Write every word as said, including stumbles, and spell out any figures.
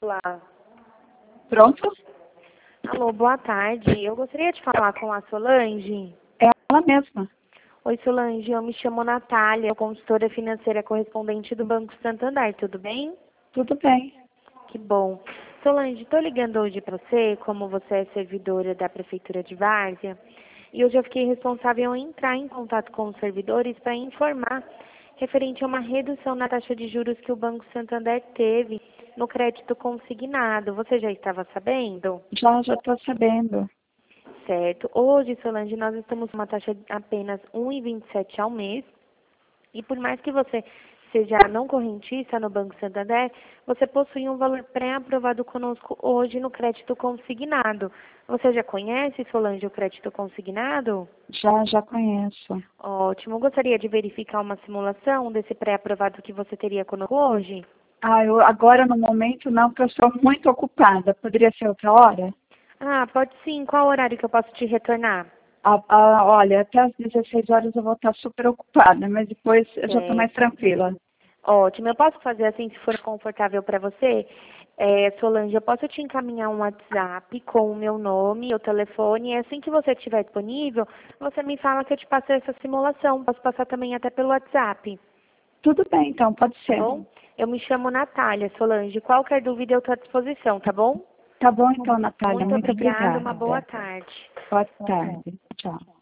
lá. Pronto? Alô, boa tarde. Eu gostaria de falar com a Solange. É ela mesma. Oi, Solange. Eu me chamo Natália, consultora financeira correspondente do Banco Santander. Tudo bem? Tudo bem. Que bom. Solange, estou ligando hoje para você, como você é servidora da Prefeitura de Várzea, e hoje eu fiquei responsável em entrar em contato com os servidores para informar referente a uma redução na taxa de juros que o Banco Santander teve no crédito consignado. Você já estava sabendo? Já, já estou sabendo. Certo. Hoje, Solange, nós estamos com uma taxa de apenas um vírgula vinte e sete ao mês. E por mais que você seja não correntista no Banco Santander, você possui um valor pré-aprovado conosco hoje no crédito consignado. Você já conhece, Solange, o crédito consignado? Já, já conheço. Ótimo. Gostaria de verificar uma simulação desse pré-aprovado que você teria conosco hoje? Ah, eu agora no momento não, porque eu estou muito ocupada. Poderia ser outra hora? Ah, pode sim. Qual horário que eu posso te retornar? Ah, ah, olha, até às dezesseis horas eu vou estar super ocupada, mas depois eu já estou mais Certo. tranquila. Ótimo. Eu posso fazer assim, se for confortável para você? É, Solange, eu posso te encaminhar um WhatsApp com o meu nome, o telefone, e assim que você estiver disponível, você me fala que eu te passo essa simulação. Posso passar também até pelo WhatsApp, Tudo bem, então, pode tá ser. bom? Eu me chamo Natália, Solange. Qualquer dúvida eu estou à disposição, tá bom? Tá bom, então, Natália. Muito Muito obrigada, uma obrigada. boa tarde. Boa tarde. Tchau.